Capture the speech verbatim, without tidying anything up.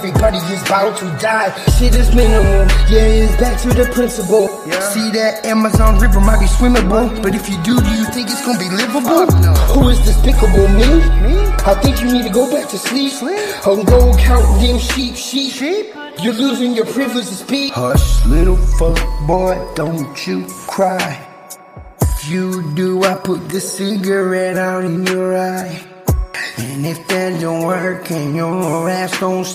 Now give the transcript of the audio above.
everybody is about to die. Shit is minimal, yeah, it's back to the principle. Yeah. See that Amazon River might be swimmable, but if you do, do you think it's gonna be livable? No. Who is despicable, me? Me? I think you need to go back to sleep. Sleep? Or go count them sheep, sheep. Sheep? You're losing your privilege to speak. Hush, little fuck boy, don't you cry. If you do, I put the cigarette out in your eye. And if that don't work and your ass don't